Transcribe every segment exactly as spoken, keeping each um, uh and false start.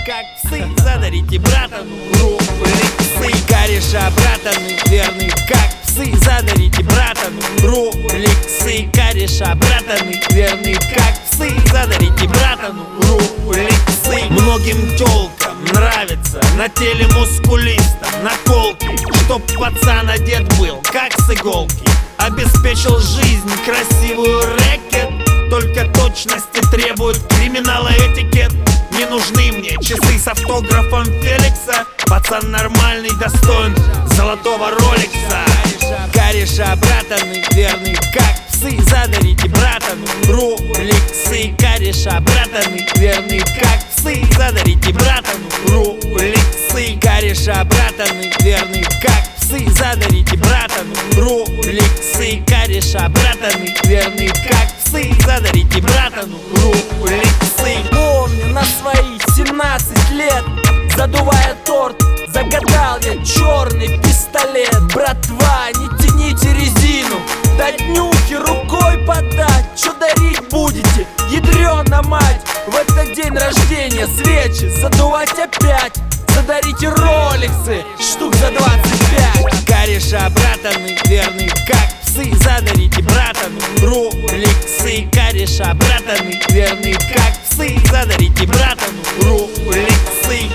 как псы. Задарите братану роликсы. Кореша братаны, верный как псы. Задарите братану роликсы. Кореша братаны, верный как псы. Задарите братану роликсы. Многим тёлкам нравится на теле мускулистом наколки, чтоб пацан одет был как с иголки. Обеспечил жизнь красивую рэкет, только точности требует криминала этикет. Не нужны мне часы с автографом Феликса. Пацан нормальный, достоин золотого роликса. Кореша братаны, верный как псы. Задарите братану роликсы. Кореша братаны, верный как псы. Задарите братану роликсы. Кореша братаны, верный как псы. Задарите братану роликсы. Кореша братаны, верный как псы. Задарите братану роликсы. Помню на свои семнадцать лет, задувая торт, загадал я черный пистолет. Братва, не тяните резину, дать нюхи рукой подать. Чё дарить будете, ядрёна мать? В этот день рождения свечи задувать опять. Задарите роликсы, штук за двадцать пять. Кореша братаны, верный как псы. Задарите братану роликсы. Кореша братаны, верный как псы. Задарите братану роликсы.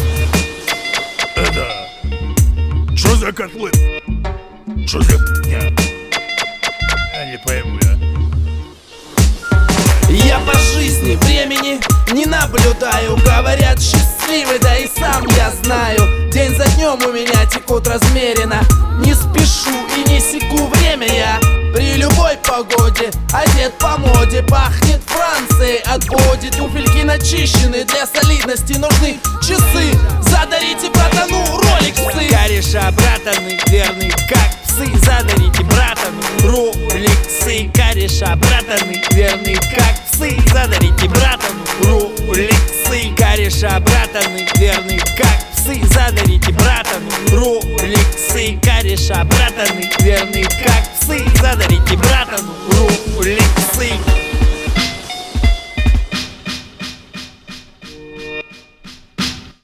Это... Чё за котлы? Чё за... Я... Я не пойму, я... Я по жизни времени не наблюдаю. Говорят, счастливый, да и сам я знаю. День за днем у меня текут размеренно. Не спешу и не секу время я. При любой погоде одет по моде. Пахнет Францией от боди. Туфельки начищены, для солидности нужны часы. Задарите братану роликсы. Кореша братаны, верный как псы. Задарите братану роликсы. Кореша братаны, верный как псы. Задарите братану роликсы. Кореша братаны, верный как псы. Задарите братану роликсы. Кореша братаны, верный как псы.